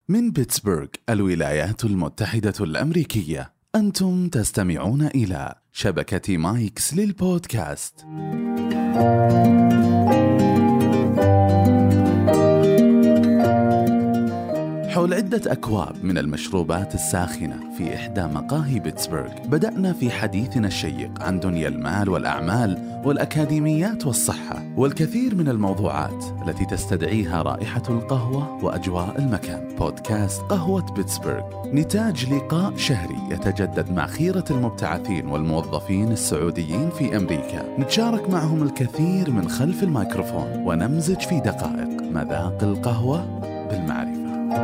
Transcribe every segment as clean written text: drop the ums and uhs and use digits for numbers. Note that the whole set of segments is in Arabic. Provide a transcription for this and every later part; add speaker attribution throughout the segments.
Speaker 1: من بيتسبرغ، الولايات المتحدة الأمريكية. أنتم تستمعون إلى شبكة مايكس للبودكاست. حول عدة أكواب من المشروبات الساخنة في إحدى مقاهي بيتسبرغ، بدأنا في حديثنا الشيق عن دنيا المال والأعمال والأكاديميات والصحة والكثير من الموضوعات التي تستدعيها رائحة القهوة وأجواء المكان. بودكاست قهوة بيتسبرغ نتاج لقاء شهري يتجدد مع خيرة المبتعثين والموظفين السعوديين في أمريكا، نتشارك معهم الكثير من خلف الميكروفون ونمزج في دقائق مذاق القهوة بالمعرفة.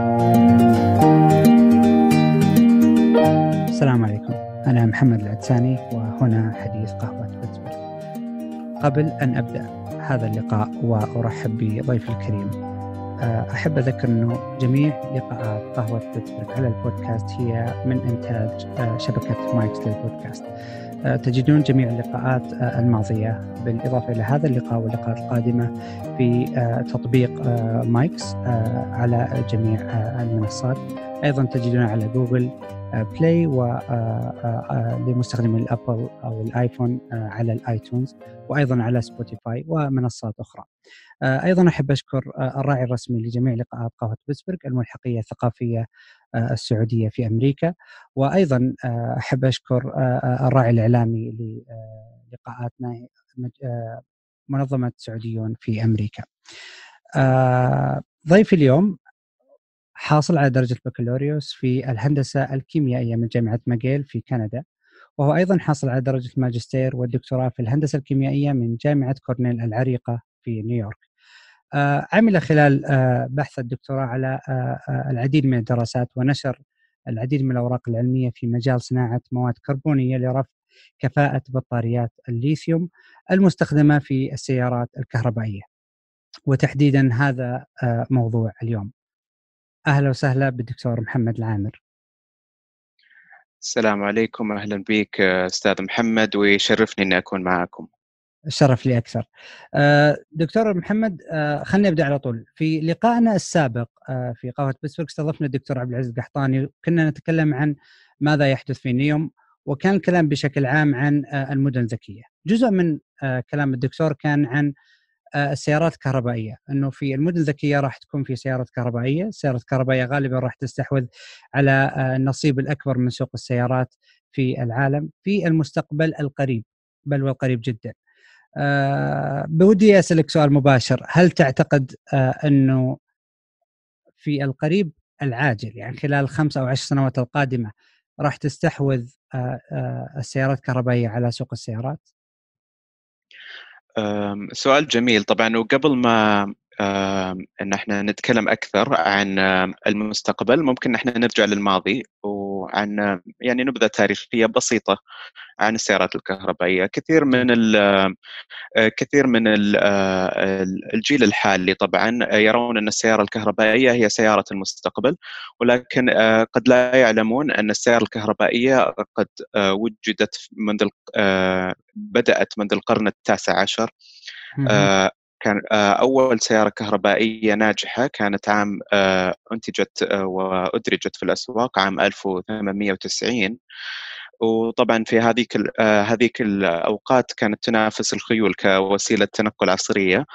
Speaker 2: السلام عليكم، أنا محمد العدساني وهنا حديث قهوة بيتسبرغ. قبل أن أبدأ هذا اللقاء وأرحب بضيفي الكريم، أحب أذكر أنه جميع لقاءات قهوة بيتسبرغ على البودكاست هي من إنتاج شبكة مايكس للبودكاست. تجدون جميع اللقاءات الماضية بالإضافة إلى هذا اللقاء واللقاءات القادمة في تطبيق مايكس على جميع المنصات. أيضا تجدونها على جوجل بلاي ولمستخدمي الأبل أو الآيفون على الآيتونز، وأيضا على سبوتيفاي ومنصات أخرى. أيضا أحب أشكر الراعي الرسمي لجميع لقاءات قهوة بيتسبرغ، الملحقية الثقافية السعودية في أمريكا، وأيضا أحب أشكر الراعي الإعلامي للقاءاتنا منظمة سعوديون في أمريكا. ضيفي اليوم حاصل على درجة بكالوريوس في الهندسة الكيميائية من جامعة ماجيل في كندا، وهو أيضا حاصل على درجة الماجستير والدكتوراه في الهندسة الكيميائية من جامعة كورنيل العريقة في نيويورك. عمل خلال بحث الدكتوراه على العديد من الدراسات ونشر العديد من الأوراق العلمية في مجال صناعة مواد كربونية لرفع كفاءة بطاريات الليثيوم المستخدمة في السيارات الكهربائية، وتحديدا هذا موضوع اليوم. أهلا وسهلا بالدكتور محمد العامر.
Speaker 3: السلام عليكم، أهلا بك أستاذ محمد، ويشرفني أني أكون معكم.
Speaker 2: الشرف لي أكثر. دكتور محمد، خلينا نبدأ على طول. في لقائنا السابق في قهوة بيتسبرغ استضفنا الدكتور عبد العزيز القحطاني، كنا نتكلم عن ماذا يحدث في نيوم، وكان الكلام بشكل عام عن المدن الذكية. جزء من كلام الدكتور كان عن السيارات الكهربائية، أنه في المدن الذكية راح تكون في سيارات كهربائية. السيارات الكهربائية غالبا راح تستحوذ على النصيب الأكبر من سوق السيارات في العالم في المستقبل القريب، بل والقريب جدا. بودي أسألك سؤال مباشر، هل تعتقد أنه في القريب العاجل، يعني خلال 5 أو 10 سنوات القادمة، راح تستحوذ السيارات الكهربائية على سوق السيارات؟
Speaker 3: سؤال جميل طبعا. وقبل ما ان احنا نتكلم اكثر عن المستقبل، ممكن احنا نرجع للماضي وعن يعني نبذة تاريخية بسيطة عن السيارات الكهربائية. كثير من الجيل الحالي طبعا يرون أن السيارة الكهربائية هي سيارة المستقبل، ولكن قد لا يعلمون أن السيارة الكهربائية قد وجدت بدأت منذ القرن التاسع عشر. كان أول سيارة كهربائية ناجحة كانت عام أنتجت وأدرجت في الأسواق عام 1890. وطبعا في هذيك الأوقات كانت تنافس الخيول كوسيلة تنقل عصرية.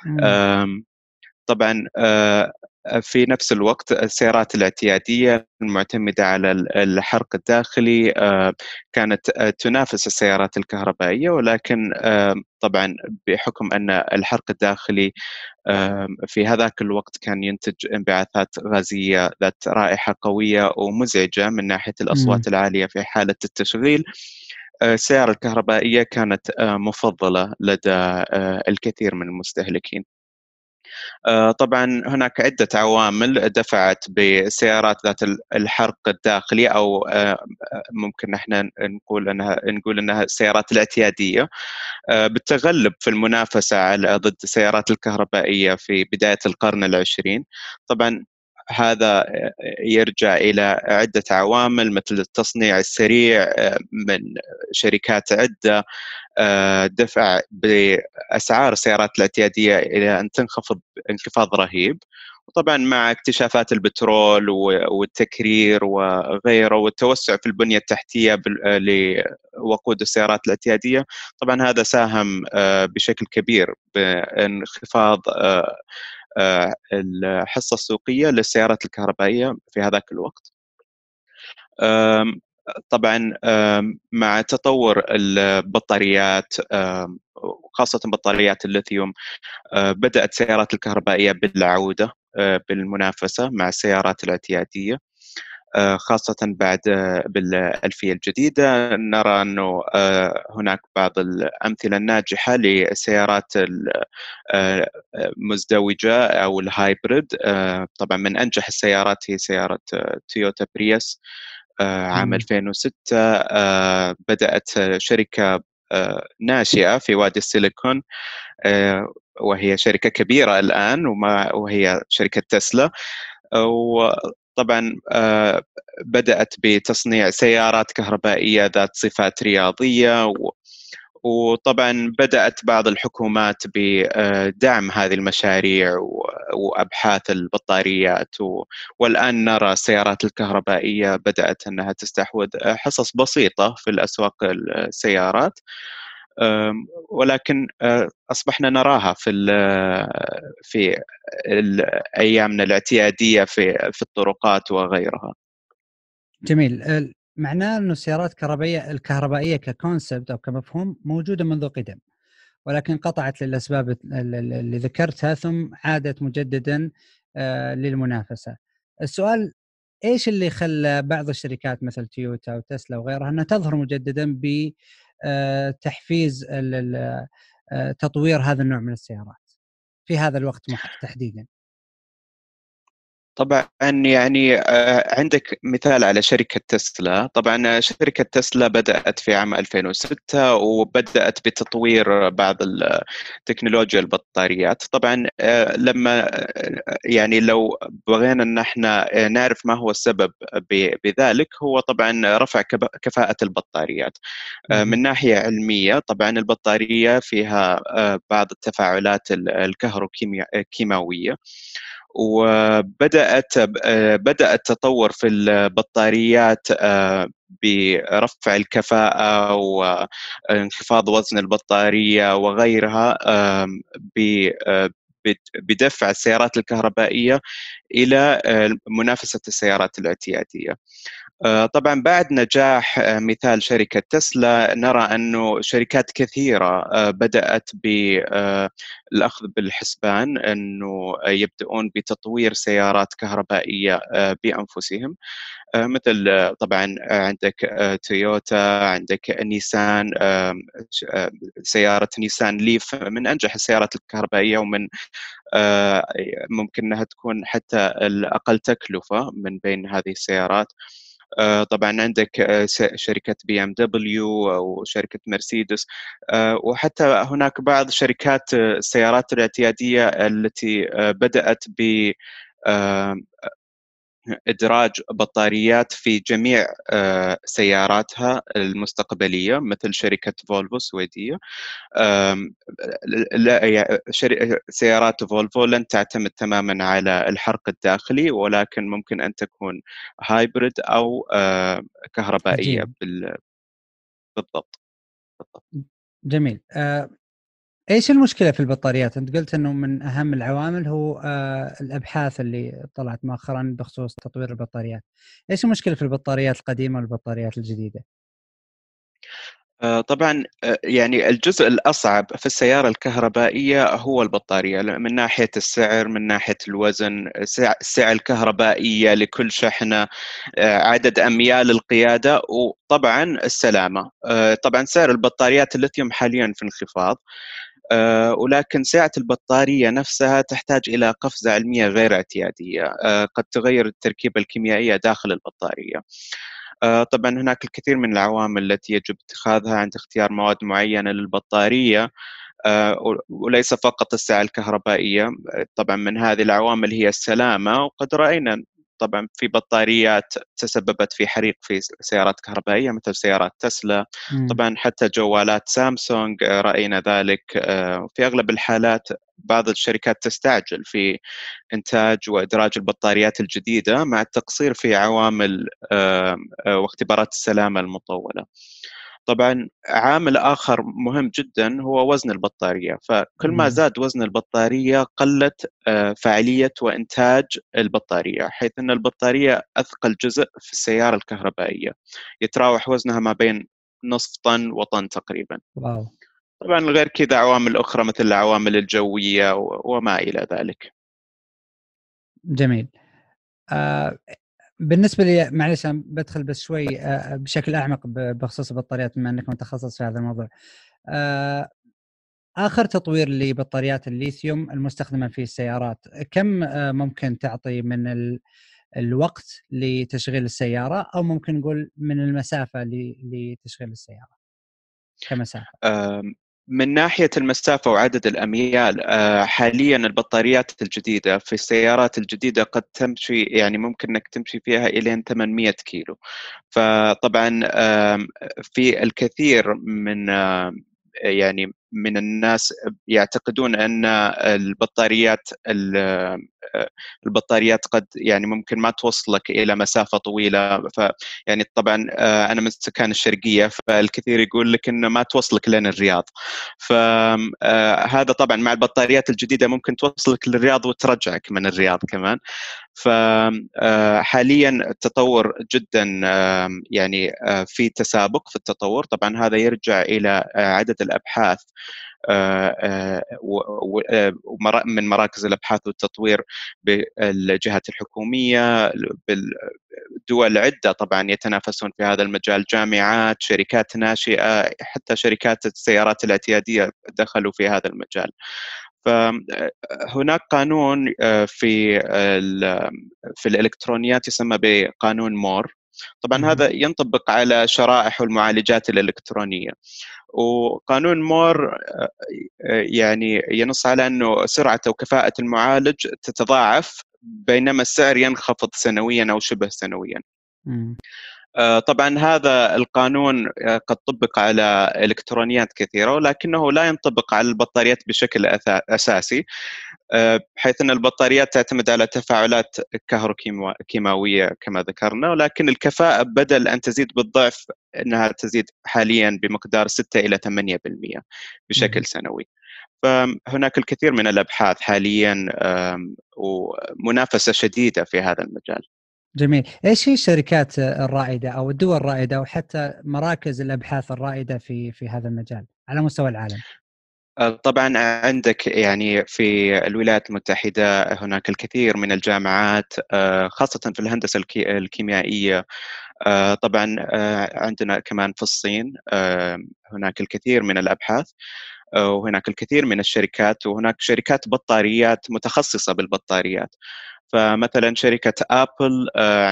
Speaker 3: طبعا في نفس الوقت السيارات الاعتيادية المعتمدة على الحرق الداخلي كانت تنافس السيارات الكهربائية، ولكن طبعا بحكم أن الحرق الداخلي في هذاك الوقت كان ينتج انبعاثات غازية ذات رائحة قوية ومزعجة من ناحية الأصوات العالية في حالة التشغيل، السيارة الكهربائية كانت مفضلة لدى الكثير من المستهلكين. طبعا هناك عدة عوامل دفعت بالسيارات ذات الحرق الداخلي، أو ممكن احنا نقول أنها السيارات الاعتيادية بالتغلب في المنافسة ضد السيارات الكهربائية في بداية القرن العشرين. طبعا هذا يرجع إلى عدة عوامل مثل التصنيع السريع من شركات عدة، دفع بأسعار السيارات الاعتيادية إلى أن تنخفض انخفاض رهيب، وطبعا مع اكتشافات البترول والتكرير وغيره والتوسع في البنية التحتية لوقود السيارات الاعتيادية، طبعا هذا ساهم بشكل كبير بانخفاض الحصة السوقية للسيارات الكهربائية في هذاك الوقت. طبعا مع تطور البطاريات، خاصة بطاريات الليثيوم، بدأت السيارات الكهربائية بالعودة بالمنافسة مع السيارات الاعتيادية، خاصة بعد بالألفية الجديدة. نرى أنه هناك بعض الأمثلة الناجحة للسيارات مزدوجة أو الهايبريد. طبعا من أنجح السيارات هي سيارة تويوتا بريوس عام 2006. بدأت شركة ناشئة في وادي السيليكون، وهي شركة كبيرة الآن، وهي شركة تسلا. وطبعا بدأت بتصنيع سيارات كهربائية ذات صفات رياضية، وطبعا بدأت بعض الحكومات بدعم هذه المشاريع وأبحاث البطاريات، والآن نرى السيارات الكهربائية بدأت أنها تستحوذ حصص بسيطة في الأسواق السيارات، ولكن أصبحنا نراها في أيامنا الاعتيادية في الطرقات وغيرها.
Speaker 2: جميل. معناه أنه السيارات الكهربائية ككونسبت أو كمفهوم موجودة منذ قدم، ولكن قطعت للأسباب اللي ذكرتها ثم عادت مجددا للمنافسة. السؤال: إيش اللي خلى بعض الشركات مثل تويوتا وتسلا وغيرها أنها تظهر مجددا بتحفيز تطوير هذا النوع من السيارات في هذا الوقت تحديدا؟
Speaker 3: طبعا يعني عندك مثال على شركة تسلا. طبعا شركة تسلا بدأت في عام 2006 وبدأت بتطوير بعض تكنولوجيا البطاريات. طبعا لما يعني لو بغينا ان احنا نعرف ما هو السبب بذلك، هو طبعا رفع كفاءة البطاريات من ناحية علمية. طبعا البطارية فيها بعض التفاعلات الكيماوية، بدأ التطور في البطاريات برفع الكفاءة وانخفاض وزن البطارية وغيرها، بدفع السيارات الكهربائية إلى منافسة السيارات الاعتيادية. طبعا بعد نجاح مثال شركة تسلا، نرى أنه شركات كثيرة بدأت بالأخذ بالحسبان أنه يبدأون بتطوير سيارات كهربائية بأنفسهم، مثل طبعا عندك تويوتا، عندك نيسان. سيارة نيسان ليف من أنجح السيارات الكهربائية، ومن ممكن أنها تكون حتى الأقل تكلفة من بين هذه السيارات. طبعا عندك شركة BMW وشركة مرسيدس، وحتى هناك بعض شركات السيارات الاعتيادية التي بدأت ب إدراج بطاريات في جميع سياراتها المستقبلية، مثل شركة فولفو السويدية. سيارات فولفو لن تعتمد تماما على الحرق الداخلي، ولكن ممكن أن تكون هايبريد أو كهربائية. بالضبط.
Speaker 2: جميل. ايش المشكله في البطاريات؟ انت قلت انه من اهم العوامل هو الابحاث اللي طلعت مؤخرا بخصوص تطوير البطاريات. ايش المشكله في البطاريات القديمه والبطاريات الجديده؟
Speaker 3: طبعا يعني الجزء الأصعب في السيارة الكهربائية هو البطارية، من ناحية السعر، من ناحية الوزن، السعة الكهربائية لكل شحنة، عدد أميال القيادة، وطبعا السلامة. طبعا سعر البطاريات الليثيوم حاليا في انخفاض، ولكن سعة البطارية نفسها تحتاج إلى قفزة علمية غير اعتيادية، قد تغير التركيبة الكيميائية داخل البطارية. طبعا هناك الكثير من العوامل التي يجب اتخاذها عند اختيار مواد معينة للبطارية، وليس فقط السعة الكهربائية. طبعا من هذه العوامل هي السلامة، وقد رأينا طبعا في بطاريات تسببت في حريق في سيارات كهربائية مثل سيارات تسلا. طبعا حتى جوالات سامسونج رأينا ذلك. في أغلب الحالات بعض الشركات تستعجل في إنتاج وإدراج البطاريات الجديدة مع التقصير في عوامل واختبارات السلامة المطولة. طبعا عامل آخر مهم جدا هو وزن البطارية، فكل ما زاد وزن البطارية قلت فاعلية وإنتاج البطارية، حيث أن البطارية أثقل جزء في السيارة الكهربائية، يتراوح وزنها ما بين نصف طن وطن تقريبا.
Speaker 2: واو.
Speaker 3: طبعا غير كذا عوامل أخرى مثل العوامل الجوية وما إلى ذلك.
Speaker 2: جميل. بالنسبة لي معلش أنا بدخل بس شوي بشكل أعمق بخصوص البطاريات بما أنك متخصص في هذا الموضوع. آخر تطوير لبطاريات الليثيوم المستخدمة في السيارات كم ممكن تعطي من الوقت لتشغيل السيارة، أو ممكن نقول من المسافة لتشغيل السيارة كمسافة؟
Speaker 3: من ناحية المسافة وعدد الأميال، حاليا البطاريات الجديدة في السيارات الجديدة قد تمشي، يعني ممكن أنك تمشي فيها إلى 800 كيلو. فطبعا في الكثير من يعني من الناس يعتقدون أن البطاريات قد يعني ممكن ما توصلك إلى مسافة طويلة. يعني طبعا أنا من سكان الشرقية، فالكثير يقول لك إنه ما توصلك لين الرياض. فهذا طبعا مع البطاريات الجديدة ممكن توصلك للرياض وترجعك من الرياض كمان. فحاليا التطور جدا يعني في تسابق في التطور. طبعا هذا يرجع إلى عدد الأبحاث من مراكز الأبحاث والتطوير بالجهات الحكومية بالدول عدة. طبعا يتنافسون في هذا المجال جامعات، شركات ناشئة، حتى شركات السيارات الاعتيادية دخلوا في هذا المجال. فهناك قانون في الإلكترونيات يسمى بقانون مور. طبعا هذا ينطبق على شرائح والمعالجات الإلكترونية. وقانون مور يعني ينص على أنه سرعة وكفاءة المعالج تتضاعف بينما السعر ينخفض سنويا أو شبه سنويا. طبعا هذا القانون قد طبق على إلكترونيات كثيرة، ولكنه لا ينطبق على البطاريات بشكل أساسي، بحيث أن البطاريات تعتمد على تفاعلات كهروكيماوية كما ذكرنا، ولكن الكفاءة بدل أن تزيد بالضعف أنها تزيد حاليا بمقدار 6 إلى 8% بشكل سنوي. فهناك الكثير من الأبحاث حاليا ومنافسة شديدة في هذا المجال.
Speaker 2: جميل. إيش هي الشركات الرائدة أو الدول الرائدة أو حتى مراكز الأبحاث الرائدة في هذا المجال على مستوى العالم؟
Speaker 3: طبعا عندك يعني في الولايات المتحدة هناك الكثير من الجامعات، خاصة في الهندسة الكيميائية. طبعا عندنا كمان في الصين هناك الكثير من الأبحاث، وهناك الكثير من الشركات، وهناك شركات بطاريات متخصصة بالبطاريات. فمثلا شركة آبل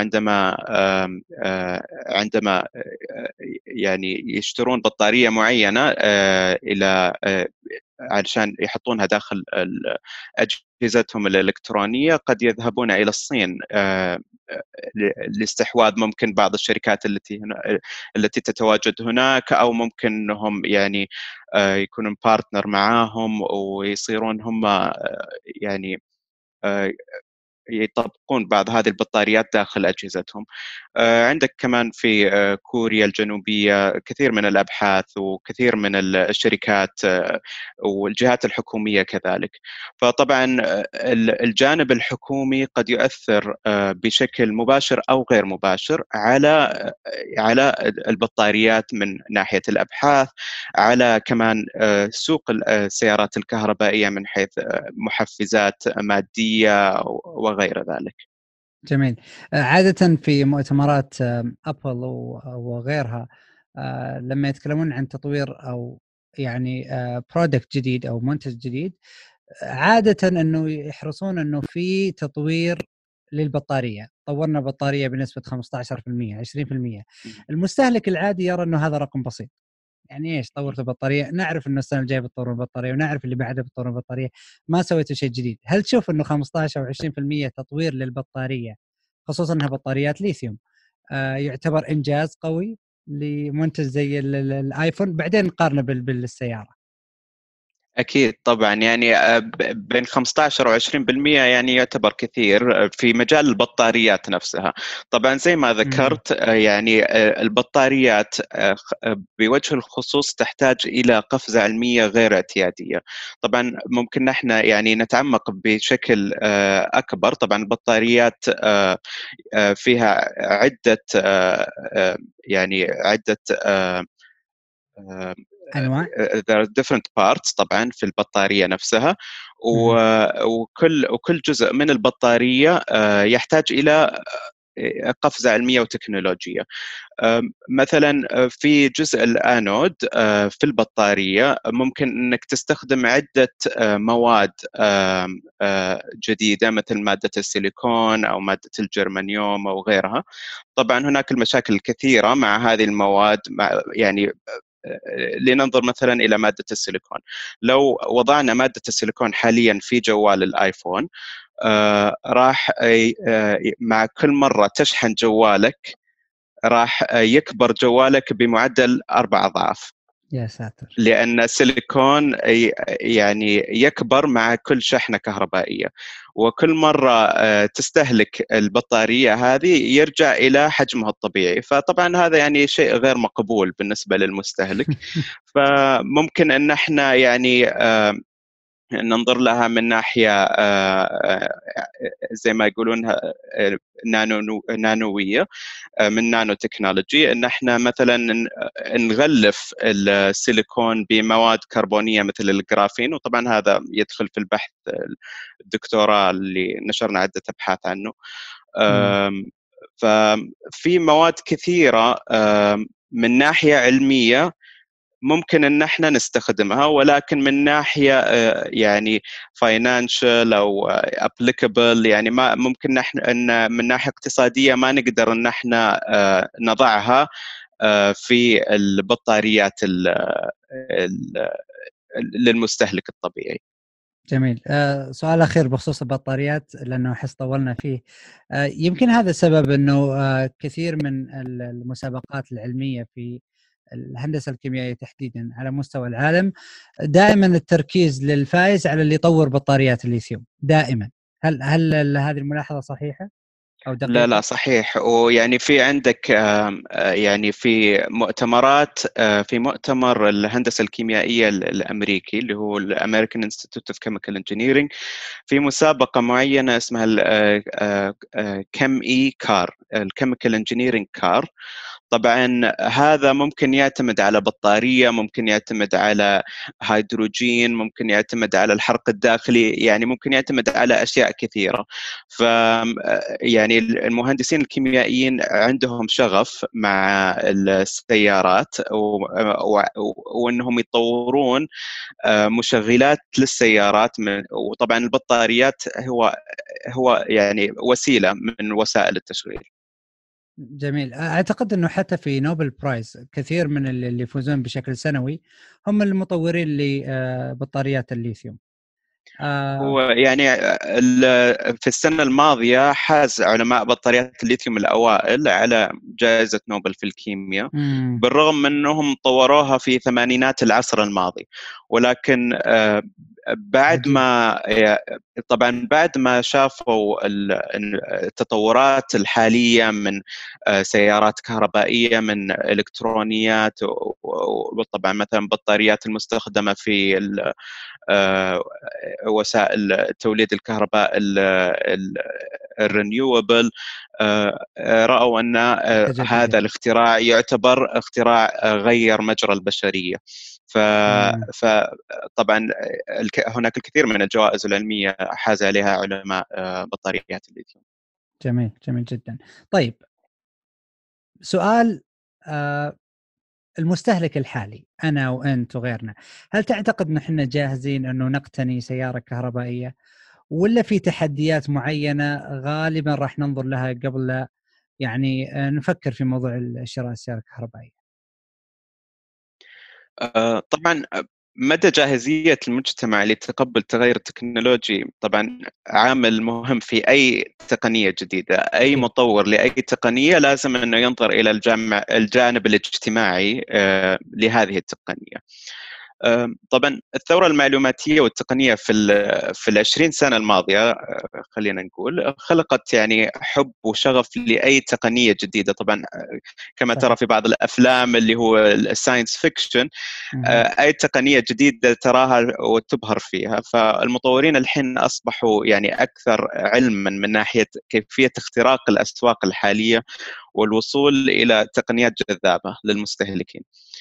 Speaker 3: عندما يعني يشترون بطارية معينة إلى علشان يحطونها داخل أجهزتهم الإلكترونية، قد يذهبون إلى الصين لاستحواذ ممكن بعض الشركات التي تتواجد هناك، أو ممكن أنهم يعني يكونون بارتنر معاهم ويصيرون هم يعني يطبقون بعض هذه البطاريات داخل أجهزتهم. عندك كمان في كوريا الجنوبية كثير من الأبحاث وكثير من الشركات والجهات الحكومية كذلك. فطبعا الجانب الحكومي قد يؤثر بشكل مباشر أو غير مباشر على البطاريات من ناحية الأبحاث، على كمان سوق السيارات الكهربائية من حيث محفزات مادية وغير ذلك.
Speaker 2: جميل. عادة في مؤتمرات أبل وغيرها لما يتكلمون عن تطوير أو يعني برودكت جديد أو منتج جديد، عادة أنه يحرصون أنه في تطوير للبطارية. طورنا بطارية بنسبة 15%، 20%. المستهلك العادي يرى أنه هذا رقم بسيط. يعني ايش طورت البطاريه؟ نعرف انه السنه الجايه بتطور البطاريه ونعرف اللي بعدها بتطور البطاريه، ما سويتوا شيء جديد. هل تشوف انه 15 او 20% تطوير للبطاريه، خصوصا انها بطاريات ليثيوم، يعتبر انجاز قوي لمنتج زي الايفون؟ بعدين نقارنه بالسياره.
Speaker 3: أكيد طبعا، يعني بين 15 و 20% يعني يعتبر كثير في مجال البطاريات نفسها. طبعا زي ما ذكرت يعني البطاريات بوجه الخصوص تحتاج إلى قفزة علمية غير اعتيادية. طبعا ممكن نحن يعني نتعمق بشكل أكبر. طبعا البطاريات فيها عدة يعني عدة
Speaker 2: انواع.
Speaker 3: there are different parts طبعا في البطارية نفسها، وكل جزء من البطارية يحتاج إلى قفزة علمية وتكنولوجية. مثلا في جزء الانود في البطاريه ممكن انك تستخدم عده مواد جديده مثل ماده السيليكون او ماده الجرمانيوم او غيرها. طبعا هناك المشاكل الكثيره مع هذه المواد، يعني لننظر مثلا الى ماده السيليكون. لو وضعنا ماده السيليكون حاليا في جوال الايفون، راح مع كل مره تشحن جوالك راح يكبر جوالك بمعدل 4 أضعاف.
Speaker 2: يا ساتر.
Speaker 3: لأن السيليكون يعني يكبر مع كل شحنة كهربائية، وكل مرة تستهلك البطارية هذه يرجع إلى حجمها الطبيعي. فطبعا هذا يعني شيء غير مقبول بالنسبة للمستهلك. فممكن أن احنا يعني ننظر لها من ناحية زي ما يقولون نانوية، من نانو تكنولوجي، ان احنا مثلا نغلف السيليكون بمواد كربونيه مثل الجرافين. وطبعا هذا يدخل في البحث الدكتوراه اللي نشرنا عده ابحاث عنه. ففي مواد كثيره من ناحيه علميه ممكن ان احنا نستخدمها، ولكن من ناحيه يعني فاينانشال او ابليكابل، يعني ما ممكن نحن ان من ناحيه اقتصاديه ما نقدر ان احنا نضعها في البطاريات للمستهلك الطبيعي.
Speaker 2: جميل. سؤال أخير بخصوص البطاريات لأنه أحس طولنا فيه. يمكن هذا السبب أنه كثير من المسابقات العلمية في الهندسة الكيميائية تحديدا على مستوى العالم دائما التركيز للفائز على اللي يطور بطاريات الليثيوم دائما. هل هذه الملاحظة صحيحة أو
Speaker 3: لا
Speaker 2: دقيقة؟
Speaker 3: لا صحيح. ويعني في عندك يعني في مؤتمرات، في مؤتمر الهندسة الكيميائية الأمريكي اللي هو الأمريكان انستيتوت اوف كيميكال انجينيرينج، في مسابقة معينة اسمها كم اي كار، الكيميكال انجينيرينج كار. طبعا هذا ممكن يعتمد على بطارية، ممكن يعتمد على هيدروجين، ممكن يعتمد على الحرق الداخلي، يعني ممكن يعتمد على أشياء كثيرة. ف يعني المهندسين الكيميائيين عندهم شغف مع السيارات وأنهم يطورون مشغلات للسيارات. وطبعا البطاريات هو يعني وسيلة من وسائل التشغيل.
Speaker 2: جميل. أعتقد أنه حتى في نوبل برايز كثير من اللي يفوزون بشكل سنوي هم المطورين لبطاريات الليثيوم.
Speaker 3: هو يعني في السنة الماضية حاز علماء بطاريات الليثيوم الأوائل على جائزة نوبل في الكيمياء، بالرغم من أنهم طوروها في ثمانينات العصر الماضي. ولكن بعد ما طبعا بعد ما شافوا التطورات الحالية من سيارات كهربائية، من إلكترونيات، وطبعا مثلا بطاريات المستخدمة في وسائل توليد الكهرباء الرينيوبل، رأوا أن هذا الاختراع يعتبر اختراع غير مجرى البشرية. فطبعا هناك الكثير من الجوائز العلمية حاز عليها علماء بطاريات الليثيوم.
Speaker 2: جميل جميل جدا. طيب سؤال، المستهلك الحالي أنا وأنت وغيرنا، هل تعتقد أن احنا جاهزين أنه نقتني سيارة كهربائية، ولا في تحديات معينة غالبا راح ننظر لها قبل لا يعني نفكر في موضوع شراء السيارة الكهربائية؟
Speaker 3: طبعا مدى جاهزية المجتمع لتقبل التغير التكنولوجي طبعا عامل مهم في أي تقنية جديدة. أي مطور لأي تقنية لازم أنه ينظر إلى الجانب الاجتماعي لهذه التقنية. طبعا الثورة المعلوماتية والتقنية في ال20 سنة الماضية، خلينا نقول، خلقت يعني حب وشغف لأي تقنية جديدة. طبعا كما ترى
Speaker 2: صحيح.
Speaker 3: في بعض الأفلام اللي هو الساينس فيكشن، أي تقنية جديدة تراها وتبهر فيها. فالمطورين الحين أصبحوا يعني أكثر علما من ناحية كيفية اختراق الأسواق الحالية والوصول إلى تقنيات جذابة للمستهلكين.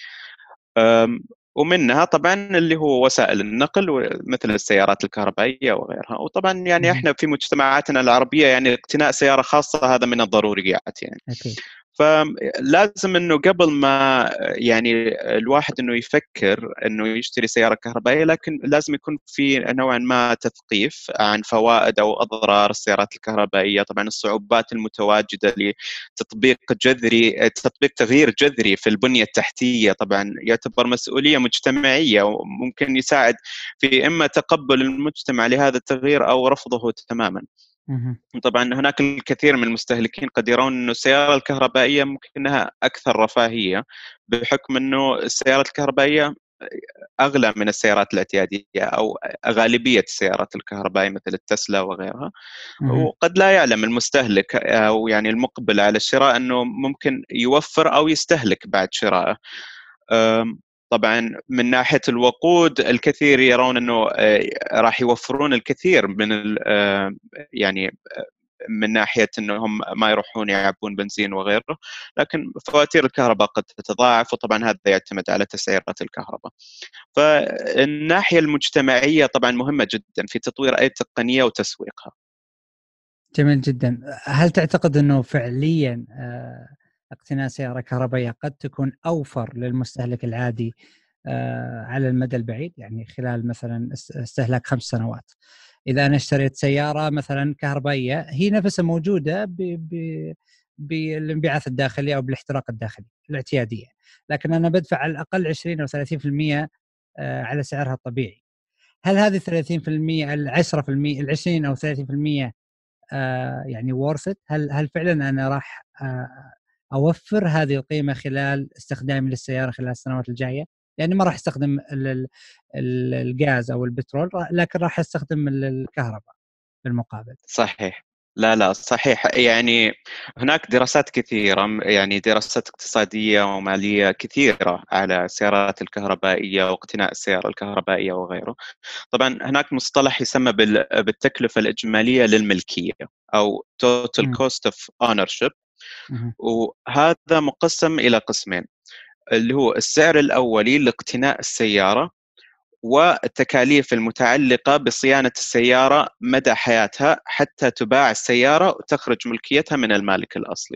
Speaker 3: ومنها طبعا اللي هو وسائل النقل مثل السيارات الكهربائية وغيرها. وطبعا يعني احنا في مجتمعاتنا العربية يعني اقتناء سيارة خاصة هذا من الضروريات يعني.
Speaker 2: أكيد.
Speaker 3: فلازم انه قبل ما يعني الواحد انه يفكر انه يشتري سياره كهربائيه، لكن لازم يكون في نوعا ما تثقيف عن فوائد او اضرار السيارات الكهربائيه. طبعا الصعوبات المتواجده لتطبيق تطبيق تغيير جذري في البنيه التحتيه طبعا يعتبر مسؤوليه مجتمعيه، وممكن يساعد في اما تقبل المجتمع لهذا التغيير او رفضه تماما. طبعا هناك الكثير من المستهلكين قد يرون أن السيارة الكهربائية ممكن أنها أكثر رفاهية، بحكم أنه السيارات الكهربائية أغلى من السيارات الاعتيادية أو غالبية السيارات الكهربائية مثل التسلا وغيرها. وقد لا يعلم المستهلك أو يعني المقبل على الشراء أنه ممكن يوفر أو يستهلك بعد شرائه. طبعا من ناحية الوقود الكثير يرون أنه راح يوفرون الكثير من يعني من ناحية أنهم ما يروحون يعبون بنزين وغيره، لكن فواتير الكهرباء قد تتضاعف، وطبعا هذا يعتمد على تسعيرات الكهرباء. فالناحية المجتمعية طبعا مهمة جدا في تطوير أي تقنية وتسويقها.
Speaker 2: جميل جدا. هل تعتقد أنه فعليا اقتناء سيارة كهربائية قد تكون أوفر للمستهلك العادي على المدى البعيد؟ يعني خلال مثلا استهلاك 5 سنوات، إذا أنا اشتريت سيارة مثلا كهربائية هي نفسها موجودة بالانبعاث الداخلي أو بالاحتراق الداخلي الاعتيادية، لكن أنا بدفع على الأقل 20 أو 30% على سعرها الطبيعي. هل هذه 30%، 10%، 20 أو 30% يعني worth it؟ هل فعلا أنا راح أوفر هذه القيمة خلال استخدامي للسيارة خلال السنوات الجاية؟ لأني ما راح أستخدم الغاز أو البترول، لكن راح أستخدم الكهرباء بالمقابل.
Speaker 3: صحيح. لا صحيح. يعني هناك دراسات كثيرة، يعني دراسات اقتصادية ومالية كثيرة على السيارات الكهربائية واقتناء السيارة الكهربائية وغيره. طبعا هناك مصطلح يسمى بالتكلفة الإجمالية للملكية أو total cost of ownership. وهذا مقسم إلى قسمين، اللي هو السعر الأولي لاقتناء السيارة والتكاليف المتعلقة بصيانة السيارة مدى حياتها حتى تباع السيارة وتخرج ملكيتها من المالك الأصلي.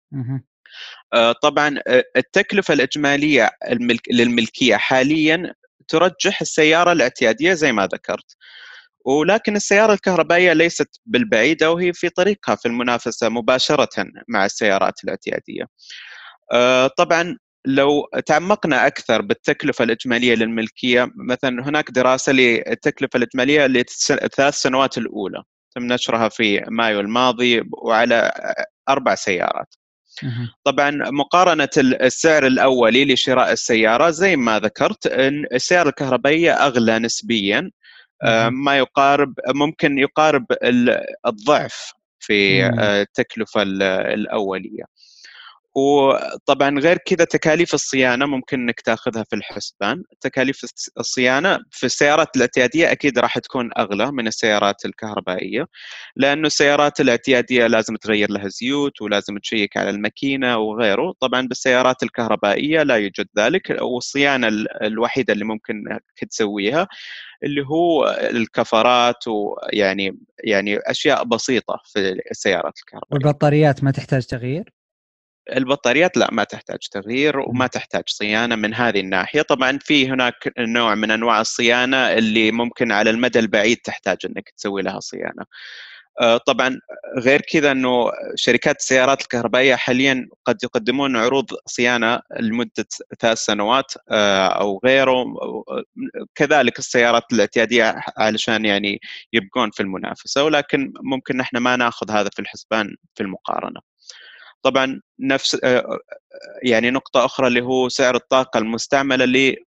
Speaker 3: طبعا التكلفة الإجمالية للملكية حاليا ترجح السيارة الاعتيادية زي ما ذكرت، ولكن السيارة الكهربائية ليست بالبعيدة، وهي في طريقها في المنافسة مباشرة مع السيارات الاعتيادية. طبعا لو تعمقنا أكثر بالتكلفة الإجمالية للملكية، مثلا هناك دراسة للتكلفة الإجمالية للثلاث سنوات الأولى تم نشرها في مايو الماضي وعلى 4 سيارات. طبعا مقارنة السعر الأولي لشراء السيارة زي ما ذكرت أن السيارة الكهربائية أغلى نسبيا، ما يقارب، ممكن يقارب الضعف في التكلفة الأولية. وطبعا غير كذا تكاليف الصيانة ممكن انك تاخذها في الحسبان. تكاليف الصيانة في السيارات الاعتيادية اكيد راح تكون اغلى من السيارات الكهربائية، لانه السيارات الاعتيادية لازم تغير لها زيوت ولازم تشيك على الماكينة وغيره. طبعا بالسيارات الكهربائية لا يوجد ذلك، والصيانة الوحيدة اللي ممكن تسويها اللي هو الكفرات، ويعني اشياء بسيطة في السيارات الكهربائية.
Speaker 2: والبطاريات ما تحتاج تغيير؟
Speaker 3: البطاريات لا، ما تحتاج تغيير وما تحتاج صيانة من هذه الناحية. طبعا في هناك نوع من أنواع الصيانة اللي ممكن على المدى البعيد تحتاج أنك تسوي لها صيانة. طبعا غير كذا أنه شركات السيارات الكهربائية حاليا قد يقدمون عروض صيانة لمدة 3 سنوات أو غيره، كذلك السيارات الاعتيادية علشان يعني يبقون في المنافسة، ولكن ممكن نحن ما ناخذ هذا في الحسبان في المقارنة. طبعا نفس يعني نقطة أخرى اللي هو سعر الطاقة المستعملة اللي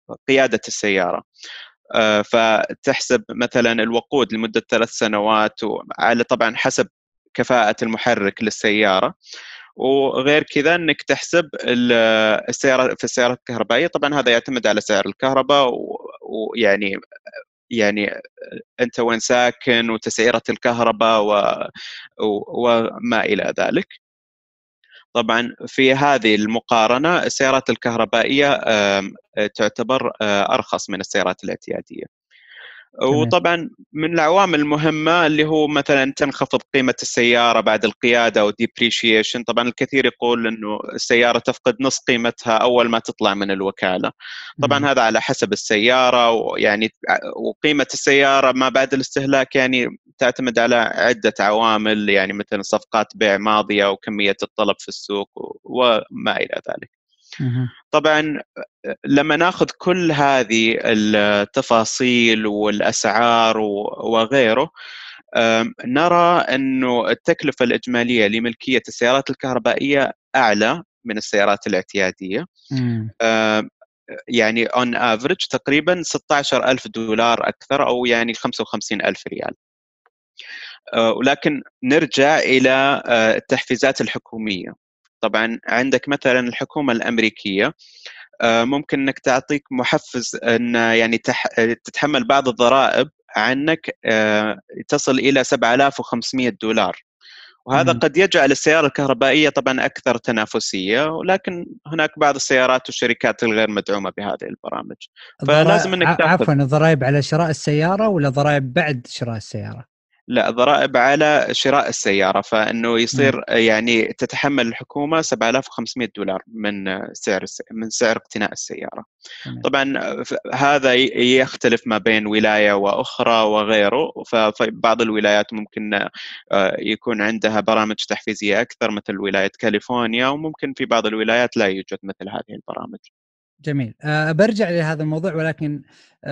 Speaker 3: قيادة السيارة. فتحسب مثلا الوقود لمدة 3 سنوات، وعلى طبعا حسب كفاءة المحرك للسيارة. وغير كذا انك تحسب السيارة في السيارات الكهربائية، طبعا هذا يعتمد على سعر الكهرباء، يعني انت وين ساكن وتسعيرة الكهرباء وما الى ذلك. طبعا في هذه المقارنة السيارات الكهربائية تعتبر أرخص من السيارات الاعتيادية.
Speaker 2: جميل.
Speaker 3: وطبعا من العوامل المهمة اللي هو مثلا تنخفض قيمة السيارة بعد القيادة أو depreciation. طبعا الكثير يقول أنه السيارة تفقد نص قيمتها أول ما تطلع من الوكالة. طبعا هذا على حسب السيارة، ويعني وقيمة السيارة ما بعد الاستهلاك يعني تعتمد على عدة عوامل، يعني مثل صفقات بيع ماضية وكمية الطلب في السوق وما إلى ذلك. طبعا لما ناخذ كل هذه التفاصيل والأسعار وغيره، نرى أنه التكلفة الإجمالية لملكية السيارات الكهربائية أعلى من السيارات الاعتيادية. يعني on average تقريبا $16,000 أكثر، أو يعني 55,000 ريال. ولكن نرجع إلى التحفيزات الحكومية. طبعا عندك مثلا الحكومة الأمريكية ممكن انك تعطيك محفز ان يعني تتحمل بعض الضرائب عنك تصل الى $7,500. وهذا قد يجعل السيارة الكهربائية طبعا اكثر تنافسية، ولكن هناك بعض السيارات والشركات الغير مدعومة بهذه البرامج. فلازم انك تاخذ
Speaker 2: عفوا، الضرائب على شراء السيارة ولا ضرائب بعد شراء السيارة؟
Speaker 3: لا، ضرائب على شراء السيارة. فإنه يصير يعني تتحمل الحكومة $7,500 من سعر اقتناء السيارة. طبعا هذا يختلف ما بين ولاية وأخرى وغيره. فبعض الولايات ممكن يكون عندها برامج تحفيزية أكثر مثل ولاية كاليفورنيا، وممكن في بعض الولايات لا يوجد مثل هذه البرامج.
Speaker 2: جميل. برجع لهذا الموضوع، ولكن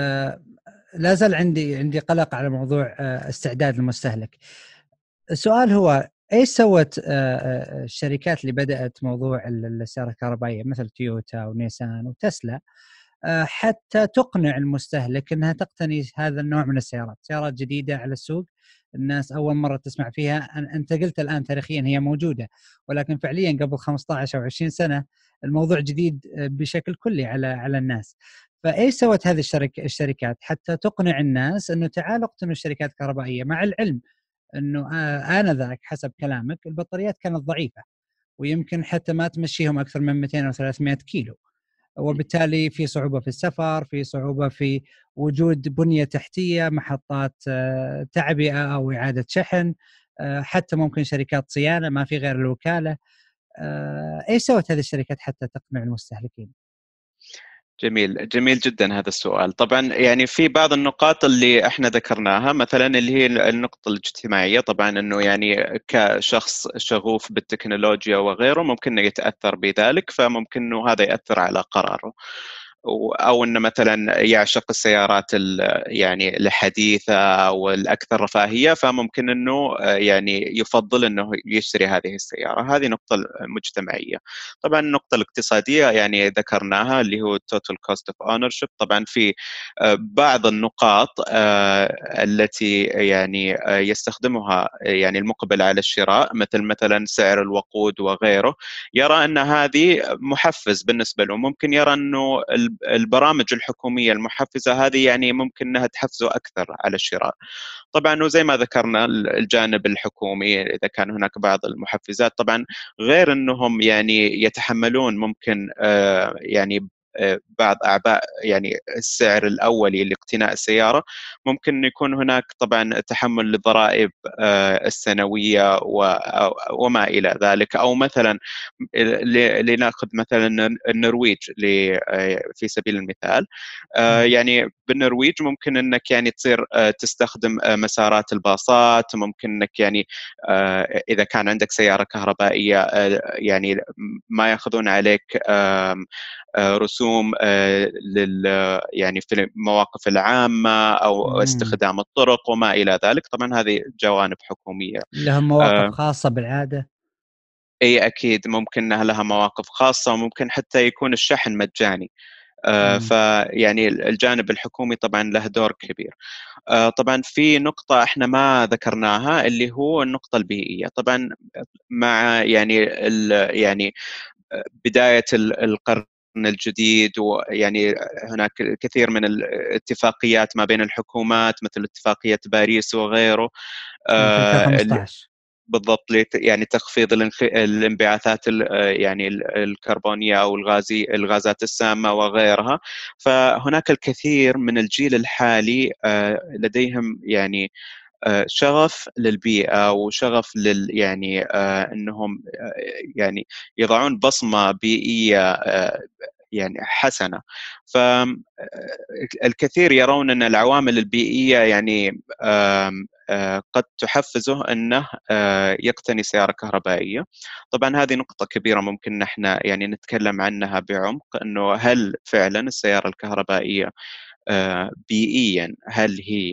Speaker 2: لا زال عندي قلق على موضوع استعداد المستهلك. السؤال هو ايش سوت الشركات اللي بدأت موضوع السيارة الكهربائية مثل تويوتا ونيسان وتسلا حتى تقنع المستهلك انها تقتني هذا النوع من السيارات، سيارات جديدة على السوق، الناس اول مرة تسمع فيها. انت قلت الان تاريخيا هي موجودة، ولكن فعليا قبل 15 او 20 سنة الموضوع جديد بشكل كلي على الناس. فايش سوت هذه الشركات حتى تقنع الناس انه تعالوا اقتنوا الشركات الكهربائية، مع العلم انه آنذاك حسب كلامك البطاريات كانت ضعيفة ويمكن حتى ما تمشيهم اكثر من 200 او 300 كيلو، وبالتالي في صعوبة في السفر، في صعوبة في وجود بنية تحتية، محطات تعبئة او إعادة شحن، حتى ممكن شركات صيانة، ما في غير الوكالة. ايش سوت هذه الشركات حتى تقنع المستهلكين؟
Speaker 3: جميل جدا هذا السؤال. طبعا يعني في بعض النقاط اللي احنا ذكرناها، مثلا اللي هي النقطة الاجتماعية. طبعا انه يعني كشخص شغوف بالتكنولوجيا وغيره ممكن يتأثر بذلك، فممكن انه هذا يأثر على قراره. او انه مثلا يعشق السيارات يعني الحديثه او الاكثر رفاهيه، فممكن انه يعني يفضل انه يشتري هذه السياره. هذه نقطه مجتمعيه. طبعا النقطه الاقتصاديه يعني ذكرناها، اللي هو total cost of ownership. طبعا في بعض النقاط التي يعني يستخدمها يعني المقبل على الشراء، مثلا سعر الوقود وغيره، يرى ان هذه محفز بالنسبه له. ممكن يرى انه البرامج الحكوميه المحفزه هذه يعني ممكن انها تحفزه اكثر على الشراء. طبعا وزي ما ذكرنا الجانب الحكومي، اذا كان هناك بعض المحفزات، طبعا غير انهم يعني يتحملون ممكن يعني بعض اعباء يعني السعر الاولي لاقتناء السياره، ممكن يكون هناك طبعا تحمل للضرائب السنويه وما الى ذلك. او مثلا لناخذ مثلا النرويج في سبيل المثال. يعني بالنرويج ممكن انك يعني تصير تستخدم مسارات الباصات. ممكن انك يعني اذا كان عندك سياره كهربائيه يعني ما ياخذون عليك رسوم يعني في المواقف العامه او استخدام الطرق وما الى ذلك. طبعا هذه جوانب حكوميه.
Speaker 2: لهم مواقف خاصه بالعاده.
Speaker 3: اي اكيد، ممكن انها لها مواقف خاصه، وممكن حتى يكون الشحن مجاني. فيعني الجانب الحكومي طبعا له دور كبير. طبعا في نقطة احنا ما ذكرناها اللي هو النقطة البيئية. طبعا مع يعني بداية القرن الجديد، ويعني هناك كثير من الاتفاقيات ما بين الحكومات مثل اتفاقية باريس وغيره.
Speaker 2: في 2015
Speaker 3: بالضبط، يعني تخفيض الانبعاثات يعني الكربونية أو الغازات السامة وغيرها. فهناك الكثير من الجيل الحالي لديهم يعني شغف للبيئة وشغف يعني أنهم يعني يضعون بصمة بيئية يعني حسنة. فالكثير يرون أن العوامل البيئية يعني قد تحفزه أنه يقتني سيارة كهربائية. طبعا هذه نقطة كبيرة ممكن نحن يعني نتكلم عنها بعمق، أنه هل فعلا السيارة الكهربائية بيئيا هل هي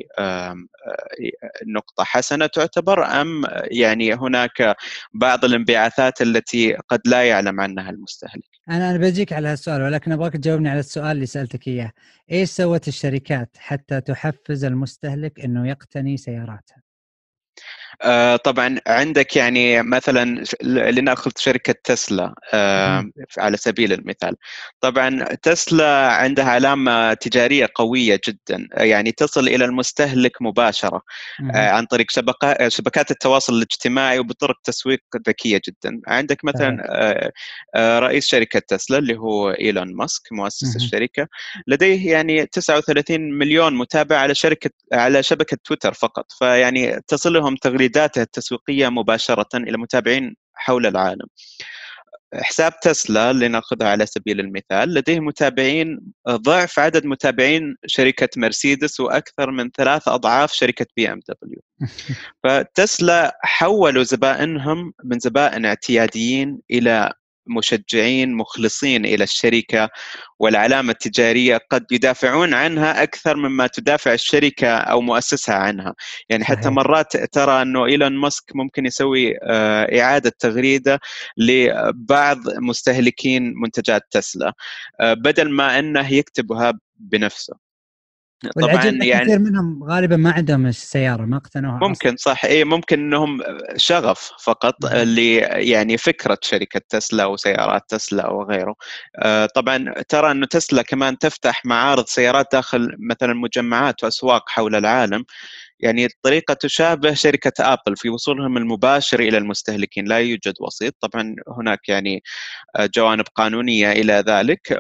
Speaker 3: نقطة حسنة تعتبر، أم يعني هناك بعض الانبعاثات التي قد لا يعلم عنها المستهلك؟
Speaker 2: أنا بجيك على هالسؤال، ولكن أبغاك تجاوبني على السؤال اللي سألتك إياه. إيش سوت الشركات حتى تحفز المستهلك إنه يقتني سياراتها؟
Speaker 3: طبعا عندك يعني مثلا لنأخذ شركة تسلا على سبيل المثال. طبعا تسلا عندها علامة تجارية قوية جدا، يعني تصل إلى المستهلك مباشرة عن طريق شبكات التواصل الاجتماعي وبطرق تسويق ذكية جدا. عندك مثلا رئيس شركة تسلا اللي هو إيلون ماسك مؤسس الشركة، لديه يعني 39 مليون متابع على شبكة تويتر فقط. فيعني تصلهم تغريداته التسويقية مباشرة إلى متابعين حول العالم. حساب تسلا اللي نأخذها على سبيل المثال لديه متابعين ضعف عدد متابعين شركة مرسيدس، وأكثر من 3 أضعاف شركة BMW. فتسلا حولوا زبائنهم من زبائن اعتياديين إلى مشجعين مخلصين إلى الشركة والعلامة التجارية، قد يدافعون عنها أكثر مما تدافع الشركة أو مؤسسها عنها. يعني
Speaker 2: صحيح.
Speaker 3: حتى مرات ترى أنه إيلون ماسك ممكن يسوي إعادة تغريدة لبعض مستهلكين منتجات تسلا بدل ما أنه يكتبها بنفسه. طبعا
Speaker 2: والعجيب
Speaker 3: يعني
Speaker 2: كثير منهم غالبا ما عندهم السيارة، ما اقتنوها أصلا.
Speaker 3: ممكن صح، اي ممكن انهم شغف فقط اللي يعني فكره شركه تسلا وسيارات تسلا وغيره. طبعا ترى انه تسلا كمان تفتح معارض سيارات داخل مثلا مجمعات واسواق حول العالم، يعني الطريقه تشابه شركه ابل في وصولهم المباشر الى المستهلكين، لا يوجد وسيط. طبعا هناك يعني جوانب قانونيه الى ذلك،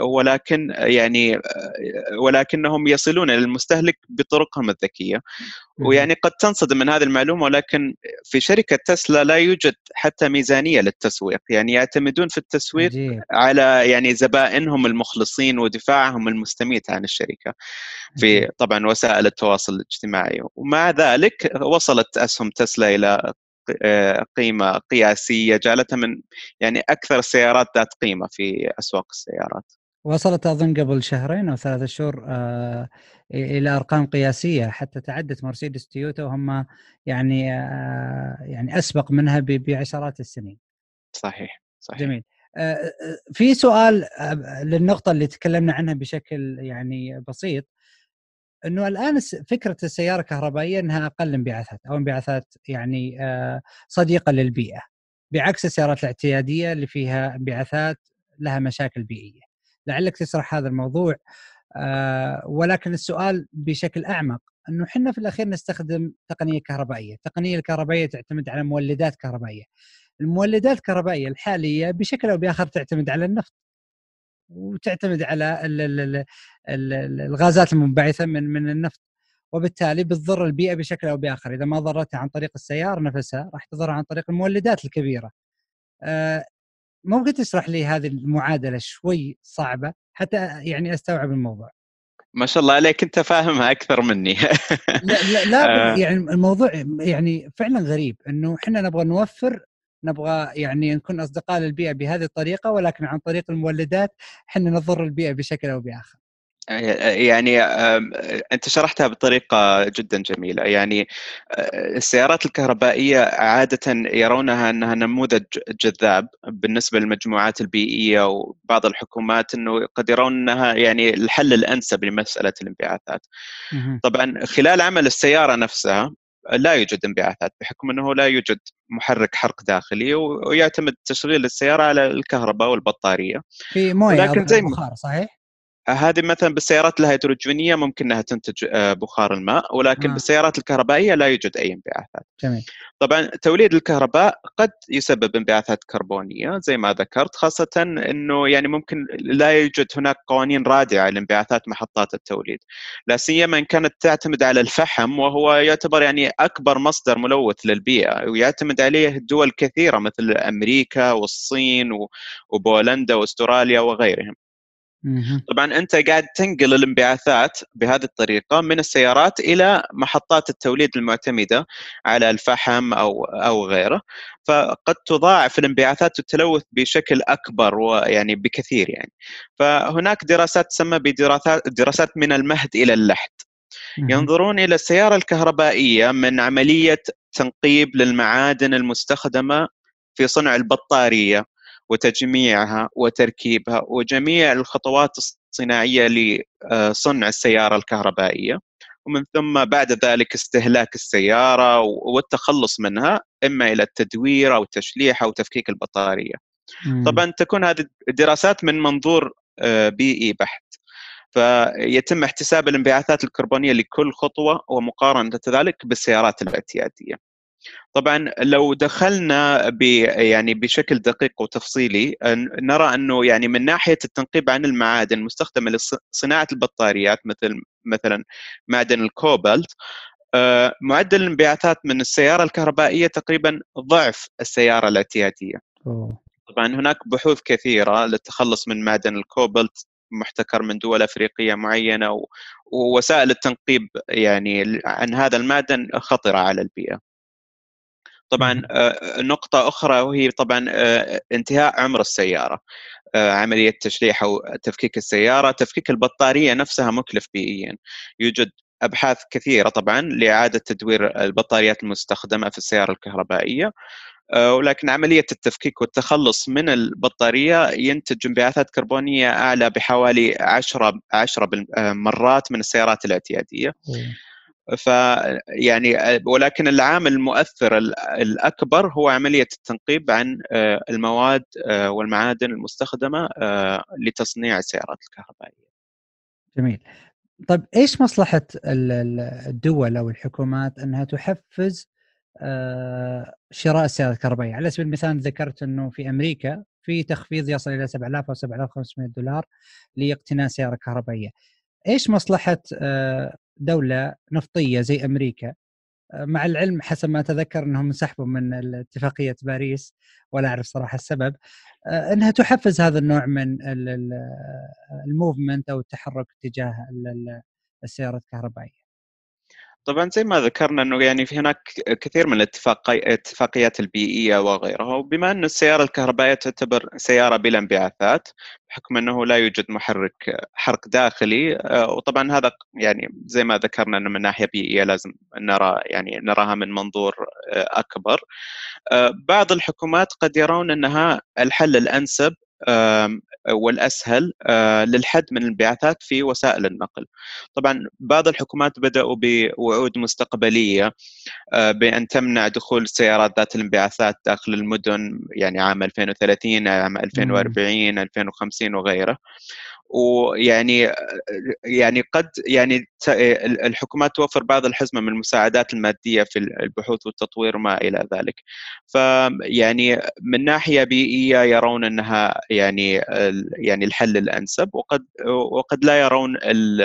Speaker 3: ولكنهم يصلون الى المستهلك بطرقهم الذكيه. ويعني قد تنصدم من هذه المعلومة، ولكن في شركة تسلا لا يوجد حتى ميزانية للتسويق، يعني يعتمدون في التسويق
Speaker 2: عجيب.
Speaker 3: على يعني زبائنهم المخلصين ودفاعهم المستميت عن الشركة في طبعا وسائل التواصل الاجتماعي. ومع ذلك وصلت أسهم تسلا إلى قيمة قياسية جعلتها من يعني أكثر السيارات ذات قيمة في أسواق السيارات.
Speaker 2: وصلت أظن قبل 2 أو 3 شهور إلى أرقام قياسية، حتى تعدت مرسيدس تويوتا، وهم يعني أسبق منها بعشرات السنين.
Speaker 3: صحيح.
Speaker 2: جميل. في سؤال للنقطة اللي تكلمنا عنها بشكل يعني بسيط، إنه الآن فكرة السيارة الكهربائية أنها أقل انبعاثات أو انبعاثات يعني صديقة للبيئة، بعكس السيارات الاعتيادية اللي فيها انبعاثات لها مشاكل بيئية. لعلك تشرح هذا الموضوع. ولكن السؤال بشكل أعمق، أنه حنا في الأخير نستخدم تقنية كهربائية. التقنية الكهربائية تعتمد على مولدات كهربائية. المولدات الكهربائية الحالية بشكل أو بآخر تعتمد على النفط، وتعتمد على الغازات المنبعثة من النفط، وبالتالي بتضر البيئة بشكل أو بآخر. إذا ما ضرتها عن طريق السيارة نفسها، راح تضرها عن طريق المولدات الكبيرة. ممكن تشرح لي هذه المعادلة شوي صعبة حتى يعني أستوعب الموضوع؟
Speaker 3: ما شاء الله عليك، أنت فاهمها أكثر مني.
Speaker 2: لا يعني الموضوع يعني فعلا غريب، إنه إحنا نبغى نوفر، نبغى يعني نكون أصدقاء للبيئة بهذه الطريقة، ولكن عن طريق المولدات إحنا نضر البيئة بشكل أو بآخر.
Speaker 3: يعني أنت شرحتها بطريقة جدا جميلة. يعني السيارات الكهربائية عادة يرونها أنها نموذج جذاب بالنسبة للمجموعات البيئية، وبعض الحكومات أنه قد يرون أنها يعني الحل الأنسب لمسألة الانبعاثات. طبعا خلال عمل السيارة نفسها لا يوجد انبعاثات، بحكم أنه لا يوجد محرك حرق داخلي، ويعتمد تشغيل السيارة على الكهرباء والبطارية.
Speaker 2: في مويه
Speaker 3: ولكن
Speaker 2: اظن
Speaker 3: زي
Speaker 2: بخار، صحيح؟
Speaker 3: هذه مثلا بالسيارات الهيدروجينية ممكن أنها تنتج بخار الماء، ولكن بالسيارات الكهربائية لا يوجد أي انبعاثات.
Speaker 2: جميل.
Speaker 3: طبعا توليد الكهرباء قد يسبب انبعاثات كربونية زي ما ذكرت، خاصة أنه يعني ممكن لا يوجد هناك قوانين رادعة لانبعاثات محطات التوليد، لا سيما إن كانت تعتمد على الفحم، وهو يعتبر يعني أكبر مصدر ملوث للبيئة، ويعتمد عليه دول كثيرة مثل أمريكا والصين وبولندا واستراليا وغيرهم. طبعا انت قاعد تنقل الانبعاثات بهذه الطريقه من السيارات الى محطات التوليد المعتمده على الفحم او غيره، فقد تضاعف الانبعاثات والتلوث بشكل اكبر، ويعني بكثير يعني. فهناك دراسات تسمى بدراسات من المهد الى اللحد، ينظرون الى السياره الكهربائيه من عمليه تنقيب للمعادن المستخدمه في صنع البطاريه وتجميعها وتركيبها وجميع الخطوات الصناعية لصنع السيارة الكهربائية، ومن ثم بعد ذلك استهلاك السيارة والتخلص منها، إما إلى التدوير أو تشليح أو تفكيك البطارية. طبعا تكون هذه الدراسات من منظور بيئي بحت، فيتم احتساب الانبعاثات الكربونية لكل خطوة ومقارنة ذلك بالسيارات الاعتيادية. طبعا لو دخلنا يعني بشكل دقيق وتفصيلي، نرى انه يعني من ناحيه التنقيب عن المعادن المستخدمه لصناعه البطاريات، مثلا معدن الكوبالت، معدل الانبعاثات من السياره الكهربائيه تقريبا ضعف السياره الاعتياديه. طبعا هناك بحوث كثيره للتخلص من معدن الكوبالت محتكر من دول افريقيه معينه، ووسائل التنقيب يعني عن هذا المعدن خطره على البيئه. طبعا نقطة أخرى وهي طبعا انتهاء عمر السيارة، عملية تشليح أو تفكيك السيارة، تفكيك البطارية نفسها مكلف بيئيا. يوجد أبحاث كثيرة طبعا لإعادة تدوير البطاريات المستخدمة في السيارة الكهربائية، ولكن عملية التفكيك والتخلص من البطارية ينتج انبعاثات كربونية أعلى بحوالي 10 مرات من السيارات الاعتيادية. يعني ولكن العامل المؤثر الأكبر هو عملية التنقيب عن المواد والمعادن المستخدمة لتصنيع السيارات الكهربائية.
Speaker 2: جميل. طيب ايش مصلحة الدول او الحكومات انها تحفز شراء السيارات الكهربائية؟ على سبيل المثال ذكرت انه في امريكا في تخفيض يصل الى 7000 او 7500 دولار لاقتناء سيارة كهربائية. ايش مصلحة دولة نفطية زي امريكا، مع العلم حسب ما اتذكر انهم انسحبوا من اتفاقية باريس ولا اعرف صراحة السبب، انها تحفز هذا النوع من الموفمنت او التحرك تجاه السيارات الكهربائية؟
Speaker 3: طبعا زي ما ذكرنا انه يعني في هناك كثير من الاتفاقيات البيئيه وغيرها، وبما ان السياره الكهربائيه تعتبر سياره بلا انبعاثات بحكم انه لا يوجد محرك حرق داخلي، وطبعا هذا يعني زي ما ذكرنا انه من ناحيه بيئيه لازم نراها من منظور اكبر. بعض الحكومات قد يرون انها الحل الانسب والاسهل للحد من الانبعاثات في وسائل النقل. طبعا بعض الحكومات بداوا بوعود مستقبليه بان تمنع دخول السيارات ذات الانبعاثات داخل المدن، يعني عام 2030، عام 2040، 2050 وغيره. ويعني قد الحكومات توفر بعض الحزمة من المساعدات المادية في البحوث والتطوير وما إلى ذلك. فيعني من ناحية بيئية يرون أنها يعني الحل الأنسب، وقد لا يرون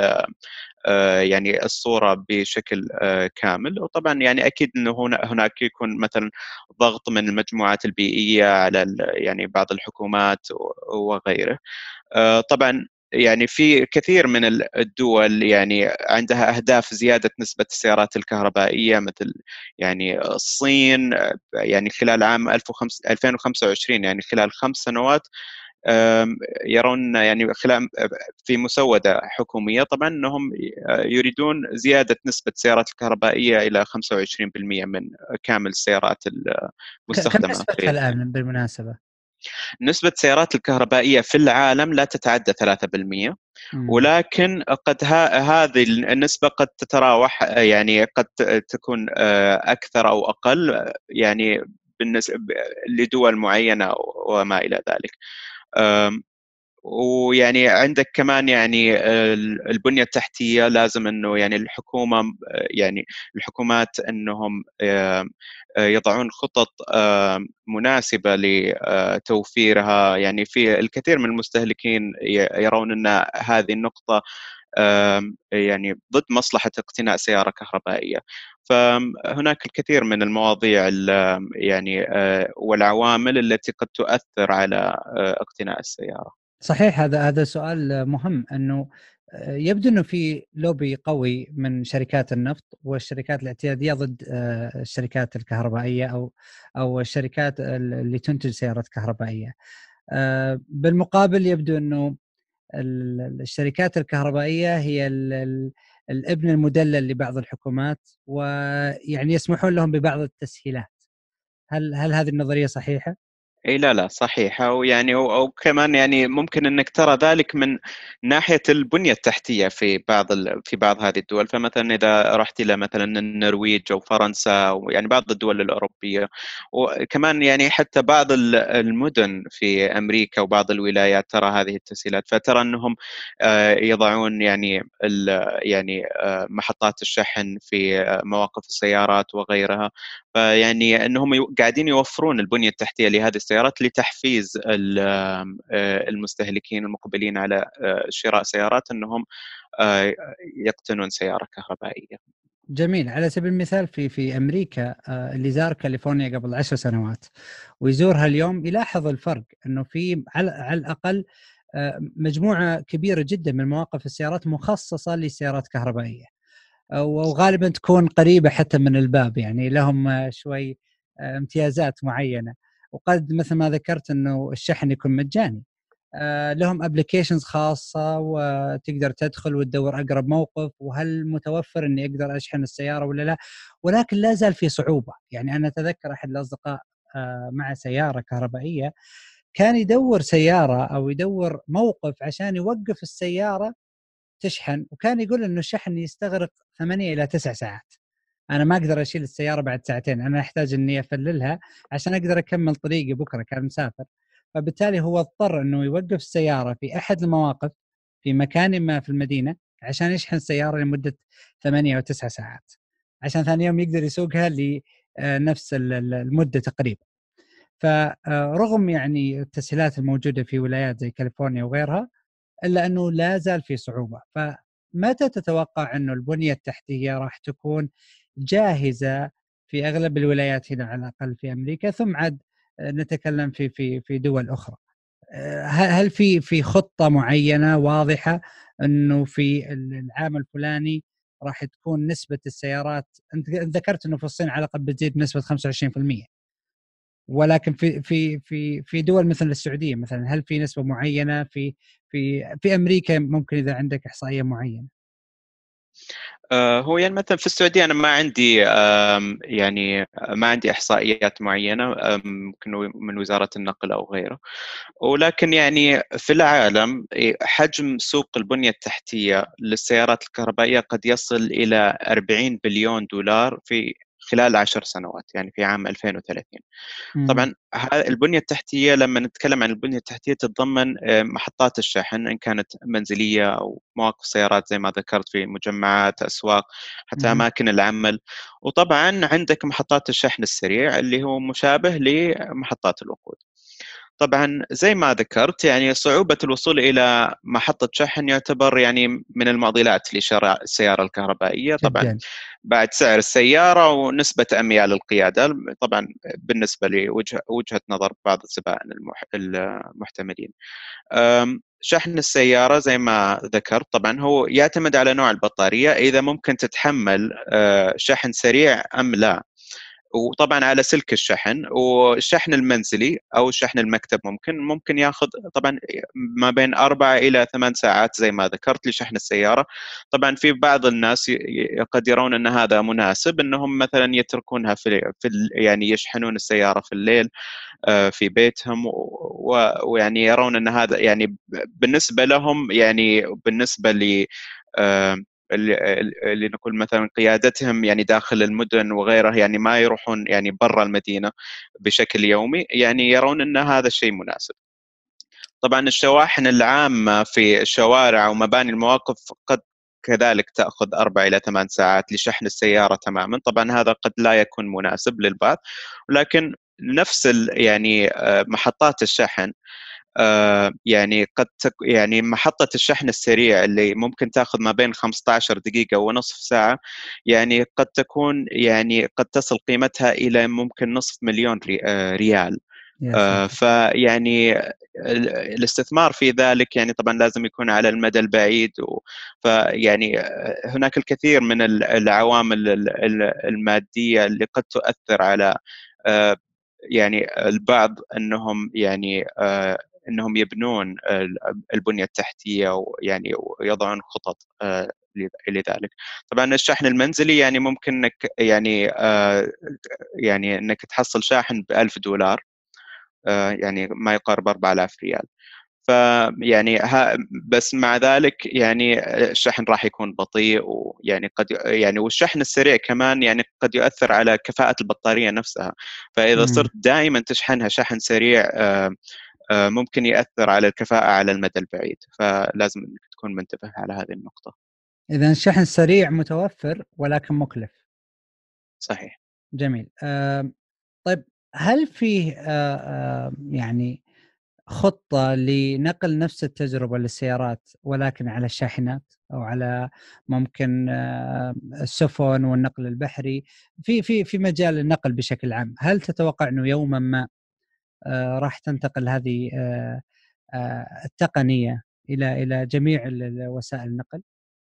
Speaker 3: يعني الصورة بشكل كامل. وطبعا يعني أكيد أنه هناك يكون مثلا ضغط من المجموعات البيئية على يعني بعض الحكومات وغيره. طبعا يعني في كثير من الدول يعني عندها أهداف زيادة نسبة السيارات الكهربائية، مثل يعني الصين يعني خلال عام 2025، يعني خلال 5 سنوات، يرون يعني خلال في مسودة حكومية طبعا أنهم يريدون زيادة نسبة السيارات الكهربائية إلى 25% من كامل السيارات
Speaker 2: كم
Speaker 3: المستخدمة
Speaker 2: نسبتها الآن بالمناسبة؟
Speaker 3: نسبة السيارات الكهربائية في العالم لا تتعدى 3%. ولكن قد هذه النسبة قد تتراوح، يعني قد تكون أكثر أو أقل، يعني بالنسبة لدول معينة وما إلى ذلك. ويعني عندك كمان يعني البنية التحتية لازم انه يعني الحكومة، يعني الحكومات انهم يضعون خطط مناسبة لتوفيرها. يعني في الكثير من المستهلكين يرون ان هذه النقطة يعني ضد مصلحة اقتناء سيارة كهربائية. فهناك الكثير من المواضيع يعني والعوامل التي قد تؤثر على اقتناء السيارة.
Speaker 2: صحيح، هذا سؤال مهم، انه يبدو انه في لوبي قوي من شركات النفط والشركات الاعتياديه ضد الشركات الكهربائيه او الشركات اللي تنتج سيارات كهربائيه. بالمقابل يبدو انه الشركات الكهربائيه هي الابن المدلل لبعض الحكومات، ويعني يسمحون لهم ببعض التسهيلات. هل هذه النظريه صحيحه؟
Speaker 3: اي لا صحيحة. ويعني أو كمان يعني ممكن انك ترى ذلك من ناحية البنية التحتية في بعض هذه الدول. فمثلا اذا رحت الى مثلا النرويج او فرنسا ويعني بعض الدول الاوروبية، وكمان يعني حتى بعض المدن في امريكا وبعض الولايات ترى هذه التسهيلات. فترى انهم يضعون يعني يعني محطات الشحن في مواقف السيارات وغيرها. فيعني انهم قاعدين يوفرون البنيه التحتيه لهذه السيارات لتحفيز المستهلكين المقبلين على شراء سيارات انهم يقتنون سياره كهربائيه.
Speaker 2: جميل. على سبيل المثال في امريكا، اللي زار كاليفورنيا قبل 10 سنوات ويزورها اليوم يلاحظ الفرق، انه في على الاقل مجموعه كبيره جدا من مواقف السيارات مخصصه للسيارات الكهربائيه، وغالبا تكون قريبه حتى من الباب، يعني لهم شوي امتيازات معينه. وقد مثل ما ذكرت انه الشحن يكون مجاني، لهم ابلكيشنز خاصه وتقدر تدخل وتدور اقرب موقف وهل متوفر اني اقدر اشحن السياره ولا لا. ولكن لا زال في صعوبه. يعني انا اتذكر احد الاصدقاء مع سياره كهربائيه كان يدور سياره او يدور موقف عشان يوقف السياره تشحن، وكان يقول انه الشحن يستغرق 8 الى 9 ساعات. انا ما اقدر اشيل السياره بعد ساعتين، انا احتاج اني افللها عشان اقدر اكمل طريقي بكره، كان مسافر. فبالتالي هو اضطر انه يوقف السياره في احد المواقف في مكان ما في المدينه عشان يشحن السياره لمده 8 او 9 ساعات، عشان ثاني يوم يقدر يسوقها لنفس المده تقريبا. فرغم يعني التسهيلات الموجوده في ولايات زي كاليفورنيا وغيرها، الا انه لا زال في صعوبه. فمتى تتوقع انه البنيه التحتيه راح تكون جاهزه في اغلب الولايات هنا على الاقل في امريكا، ثم عاد نتكلم في دول اخرى؟ هل في خطه معينه واضحه انه في العام الفلاني راح تكون نسبه السيارات، انت ذكرت انه في الصين على الاقل بتزيد بنسبه 25%، ولكن في دول مثل السعوديه مثلا، هل في نسبه معينه في امريكا؟ ممكن اذا عندك احصائيه معينه.
Speaker 3: هو يعني مثلا في السعوديه انا ما عندي يعني ما عندي احصائيات معينه، ممكن من وزاره النقل او غيره. ولكن يعني في العالم حجم سوق البنية التحتية للسيارات الكهربائية قد يصل إلى 40 بليون دولار في خلال 10 سنوات، يعني في عام 2030. طبعا البنية التحتية، لما نتكلم عن البنية التحتية تتضمن محطات الشحن إن كانت منزلية أو مواقف سيارات زي ما ذكرت في مجمعات، أسواق، حتى أماكن العمل. وطبعا عندك محطات الشحن السريع اللي هو مشابه لمحطات الوقود. طبعا زي ما ذكرت يعني صعوبة الوصول إلى محطة شحن يعتبر يعني من المعضلات لشراء السيارة الكهربائية. طبعا
Speaker 2: جدا.
Speaker 3: بعد سعر السيارة ونسبة أميال القيادة، طبعا بالنسبة لوجهة نظر بعض الزبائن المحتملين. شحن السيارة زي ما ذكرت طبعا هو يعتمد على نوع البطارية، إذا ممكن تتحمل شحن سريع أم لا. وطبعا على سلك الشحن. والشحن المنزلي او الشحن المكتب ممكن ياخذ طبعا ما بين 4 إلى 8 ساعات زي ما ذكرت لشحن السياره. طبعا في بعض الناس قد يرون ان هذا مناسب، انهم مثلا يتركونها يعني يشحنون السياره في الليل في بيتهم، ويعني يرون ان هذا يعني بالنسبه لهم، يعني بالنسبه ل آه، اللي نقول مثلا قيادتهم يعني داخل المدن وغيره، يعني ما يروحون يعني برا المدينه بشكل يومي، يعني يرون ان هذا الشيء مناسب. طبعا الشواحن العامه في الشوارع ومباني المواقف قد كذلك تأخذ 4 إلى 8 ساعات لشحن السيارة تماما. طبعا هذا قد لا يكون مناسب للبعض، ولكن نفس يعني محطات الشحن، يعني يعني محطة الشحن السريع اللي ممكن تأخذ ما بين 15 دقيقة ونصف ساعة، يعني قد تكون يعني قد تصل قيمتها إلى ممكن نصف مليون ريال.
Speaker 2: يا ساتر.
Speaker 3: فيعني الاستثمار في ذلك يعني طبعا لازم يكون على المدى البعيد. فيعني هناك الكثير من العوامل المادية اللي قد تؤثر على آه، يعني البعض انهم يعني انهم يبنون البنية التحتية، ويعني ويضعون خطط لذلك. طبعا الشحن المنزلي يعني ممكن انك يعني انك تحصل شاحن ب$1000، يعني ما يقارب 4000 ريال. فيعني بس مع ذلك يعني الشحن راح يكون بطيء، ويعني يعني والشحن السريع كمان يعني قد يؤثر على كفاءة البطارية نفسها. فإذا صرت دائما تشحنها شحن سريع ممكن يأثر على الكفاءة على المدى البعيد، فلازم انك تكون منتبه على هذه النقطة.
Speaker 2: إذا الشحن السريع متوفر ولكن مكلف.
Speaker 3: صحيح.
Speaker 2: جميل. طيب، هل فيه يعني خطة لنقل نفس التجربة للسيارات ولكن على الشاحنات، أو على ممكن السفن والنقل البحري في مجال النقل بشكل عام؟ هل تتوقع أنه يوما ما راح تنتقل هذه التقنية إلى جميع وسائل النقل؟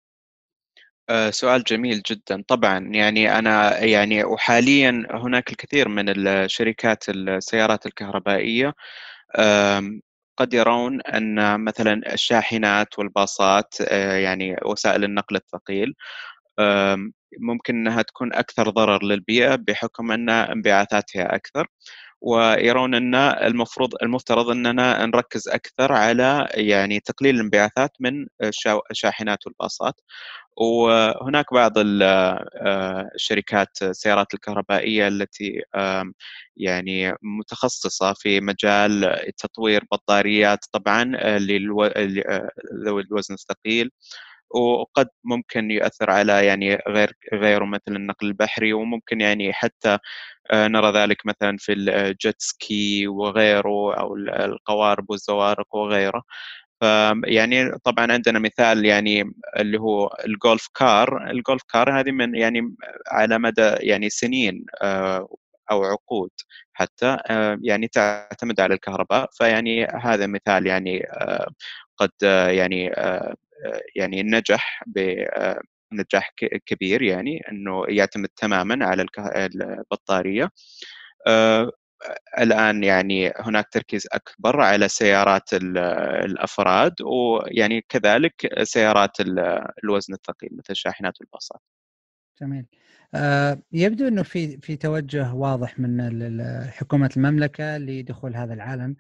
Speaker 3: سؤال جميل جدا. طبعا يعني أنا يعني وحاليا هناك الكثير من الشركات السيارات الكهربائية قد يرون أن مثلا الشاحنات والباصات، يعني وسائل النقل الثقيل، ممكن أنها تكون أكثر ضرر للبيئة بحكم أن انبعاثاتها أكثر. ويرون أن المفترض أننا نركز أكثر على يعني تقليل الانبعاثات من الشاحنات والباصات. وهناك بعض الشركات السيارات الكهربائية التي يعني متخصصة في مجال تطوير بطاريات طبعا ذوي الوزن الثقيل، وقد ممكن يؤثر على يعني غيره مثل النقل البحري. وممكن يعني حتى نرى ذلك مثلا في الجيت سكي وغيره، أو القوارب والزوارق وغيره. يعني طبعا عندنا مثال يعني اللي هو الجولف كار هذه من يعني على مدى يعني سنين أو عقود حتى يعني تعتمد على الكهرباء. فيعني هذا مثال يعني قد يعني نجح نجاح كبير، يعني انه يعتمد تماما على البطاريه. آه، الان يعني هناك تركيز اكبر على سيارات الافراد، ويعني كذلك سيارات الوزن الثقيل مثل الشاحنات والباصات.
Speaker 2: جميل. يبدو أنه في توجه واضح من حكومة المملكة لدخول هذا العالم.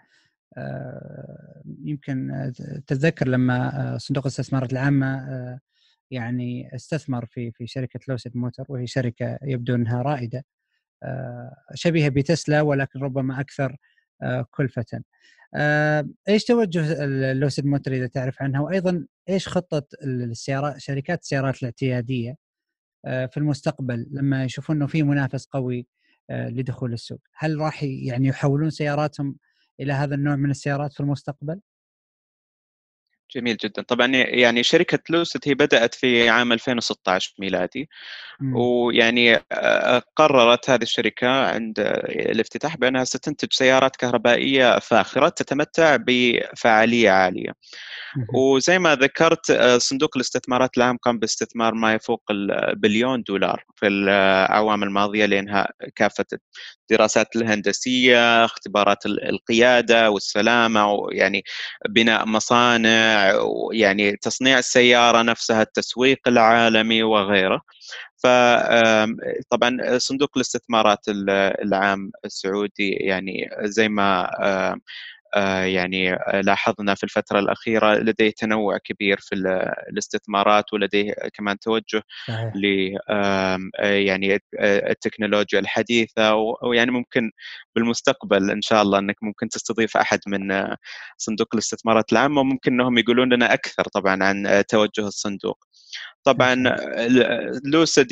Speaker 2: يمكن تتذكر لما صندوق الاستثمارات العامة يعني استثمر في شركة لوسيد موتور، وهي شركة يبدو أنها رائدة شبيهة بتسلا ولكن ربما أكثر كلفة. إيش توجه لوسيد موتور إذا تعرف عنها؟ وأيضا إيش خطة شركات السيارات الاعتيادية في المستقبل لما يشوفون أنه في منافس قوي لدخول السوق؟ هل راح يعني يحولون سياراتهم إلى هذا النوع من السيارات في المستقبل؟
Speaker 3: جميل جدا. طبعا يعني شركة لوسيد هي بدأت في عام 2016 ميلادي، ويعني قررت هذه الشركة عند الافتتاح بأنها ستنتج سيارات كهربائية فاخرة تتمتع بفعالية عالية. وزي ما ذكرت صندوق الاستثمارات العام قام باستثمار ما يفوق $1 بليون في الأعوام الماضية لإنهاء كافة الدراسات الهندسية، اختبارات القيادة والسلامة، ويعني بناء مصانع، ويعني تصنيع السيارة نفسها، التسويق العالمي وغيره. فطبعا صندوق الاستثمارات العام السعودي يعني زي ما يعني لاحظنا في الفترة الأخيرة لديه تنوع كبير في الاستثمارات، ولديه كمان توجه ل يعني التكنولوجيا الحديثة، ويعني ممكن بالمستقبل إن شاء الله أنك ممكن تستضيف أحد من صندوق الاستثمارات العامة، وممكن أنهم يقولون لنا أكثر طبعا عن توجه الصندوق. طبعا لوسيد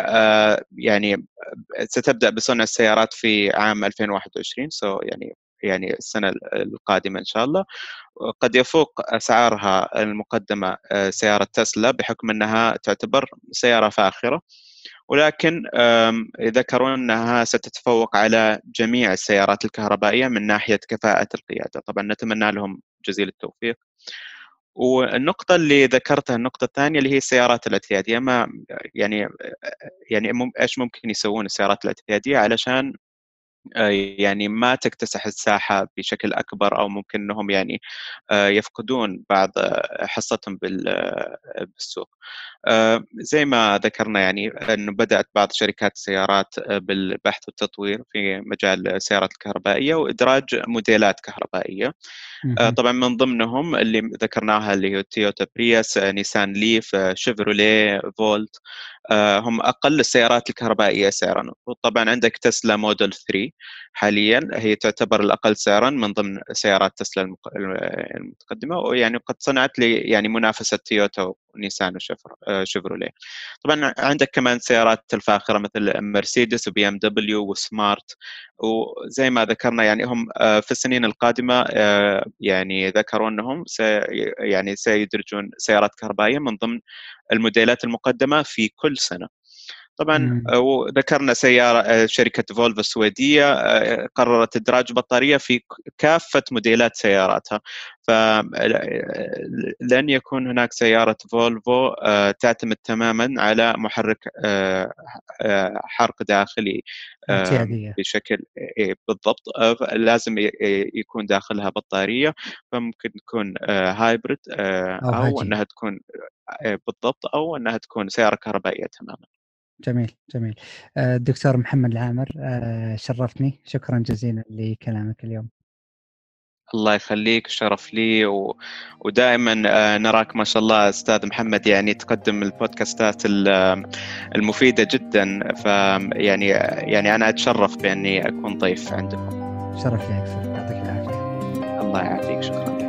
Speaker 3: يعني ستبدأ بصنع السيارات في عام 2021، يعني السنة القادمة إن شاء الله. قد يفوق أسعارها المقدمة سيارة تسلا بحكم أنها تعتبر سيارة فاخرة، ولكن ذكروا أنها ستتفوق على جميع السيارات الكهربائية من ناحية كفاءة القيادة. طبعا نتمنى لهم جزيل التوفيق. والنقطة اللي ذكرتها، النقطة الثانية اللي هي السيارات الاعتيادية، ما يعني إيش ممكن يسوون السيارات الاعتيادية علشان يعني ما تكتسح الساحة بشكل أكبر، أو ممكن أنهم يعني يفقدون بعض حصتهم بالسوق. زي ما ذكرنا يعني أنه بدأت بعض شركات السيارات بالبحث والتطوير في مجال السيارات الكهربائية وإدراج موديلات كهربائية. طبعا من ضمنهم اللي ذكرناها اللي هي تويوتا بريوس، نيسان ليف، شيفروليه، فولت، هم أقل السيارات الكهربائية سعراً. وطبعاً عندك تسلا موديل 3 حالياً هي تعتبر الأقل سعراً من ضمن سيارات تسلا المتقدمة، ويعني قد صنعت لي يعني منافسة تويوتا ونيسان وشيفروليه. طبعاً عندك كمان سيارات الفاخرة مثل مرسيدس وبي ام دبليو وسمارت. وزي ما ذكرنا يعني هم في السنين القادمة يعني ذكروا أنهم يعني سيدرجون سيارات كهربائية من ضمن الموديلات المقدمة في كل سنة. طبعا وذكرنا شركة فولفو السويدية قررت إدراج بطارية في كافة موديلات سياراتها، فلن يكون هناك سيارة فولفو تعتمد تماما على محرك حرق داخلي بشكل بالضبط. لازم يكون داخلها بطارية، فممكن تكون هايبريد أو أنها تكون بالضبط، أو أنها تكون سيارة كهربائية تماما.
Speaker 2: جميل جميل. الدكتور محمد العامر، شرفتني، شكرا جزيلا لكلامك اليوم.
Speaker 3: الله يخليك، شرف لي. ودائما نراك ما شاء الله أستاذ محمد يعني تقدم البودكاستات المفيدة جدا، يعني أنا أتشرف بأني أكون ضيف عندكم.
Speaker 2: شرف لي أكثر، يعطيك العافية.
Speaker 3: الله يعافيك، شكرا.